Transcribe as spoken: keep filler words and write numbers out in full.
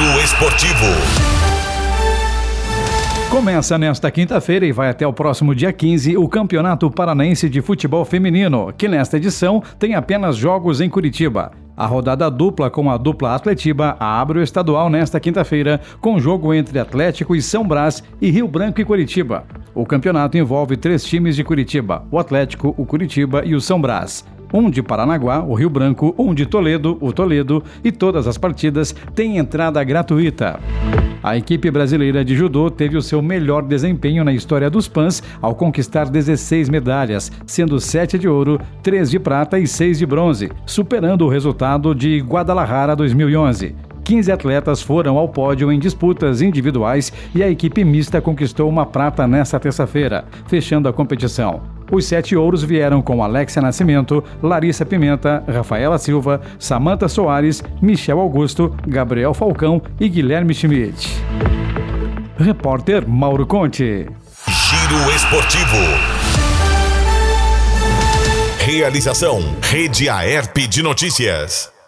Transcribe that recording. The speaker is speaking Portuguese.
Giro Esportivo. Começa nesta quinta-feira e vai até o próximo dia quinze o Campeonato Paranaense de Futebol Feminino, que nesta edição tem apenas jogos em Curitiba. A rodada dupla com a dupla Atletiba abre o estadual nesta quinta-feira, com jogo entre Atlético e São Brás e Rio Branco e Curitiba. O campeonato envolve três times de Curitiba: o Atlético, o Curitiba e o São Brás. Um de Paranaguá, o Rio Branco, um de Toledo, o Toledo, e todas as partidas têm entrada gratuita. A equipe brasileira de judô teve o seu melhor desempenho na história dos P A Ns ao conquistar dezesseis medalhas, sendo sete de ouro, três de prata e seis de bronze, superando o resultado de Guadalajara dois mil e onze. quinze atletas foram ao pódio em disputas individuais e a equipe mista conquistou uma prata nesta terça-feira, fechando a competição. Os sete ouros vieram com Alexia Nascimento, Larissa Pimenta, Rafaela Silva, Samantha Soares, Michel Augusto, Gabriel Falcão e Guilherme Schmidt. Repórter Mauro Conte. Giro Esportivo. Realização Rede Aerp de Notícias.